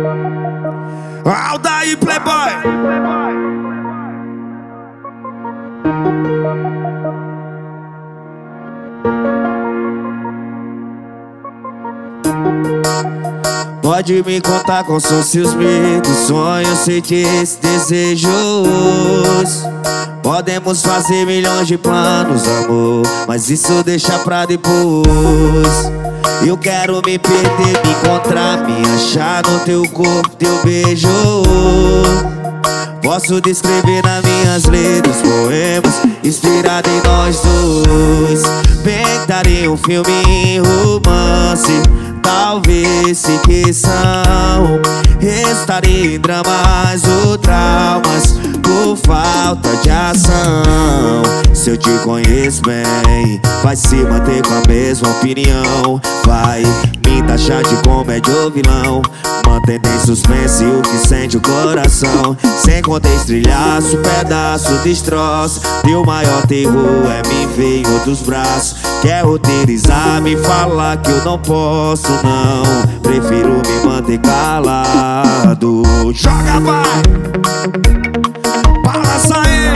Aldair Playboy. Pode me contar quais são seus medos, sonhos, sentimentos, desejos. Podemos fazer milhões de planos, amor, mas isso deixa pra depois. Eu quero me perder, me encontrar, me achar no teu corpo, teu beijo. Posso descrever nas minhas letras poemas inspirados em nós dois. Pintaria um filme em romance, talvez se questão. Restaria em dramas ou traumas por falta de ação. Se eu te conheço bem, vai se manter com a mesma opinião. Vai me taxar de comédia ou vilão, mantendo em suspense o que sente o coração. Sem conter estrelhaço, pedaço, destroço. Teu maior terror é me ver em outros braços. Quer roteirizar, me falar que eu não posso não. Prefiro me manter calado. Joga, vai! Balança aí!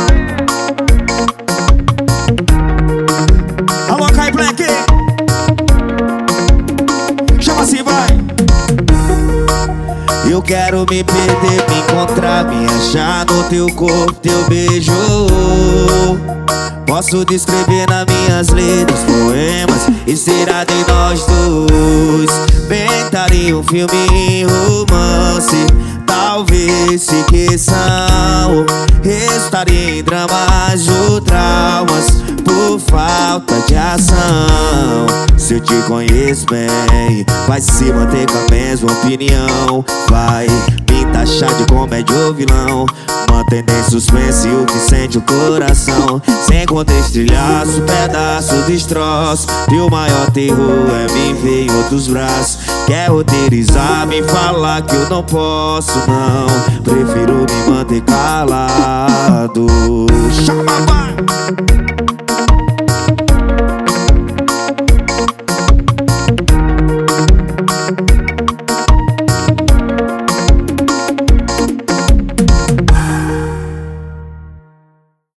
Alô, Kai Black! Chama assim, vai! Eu quero me perder, me encontrar, me achar no teu corpo, teu beijo. Posso descrever nas minhas letras poemas inspirados em nós dois. Pintaria um filme em romance, talvez se questão. Restaria em dramas ou traumas por falta de ação. Se eu te conheço bem, vai se manter com a mesma opinião. Vai me taxar de comédia ou vilão, mantendo em suspense o que sente o coração. Sem conter estrelhaço, pedaço, destroço. Teu maior terror é me ver em outros braços. Quer roteirizar, me falar que eu não posso não. Prefiro me manter calado. Chama, vai!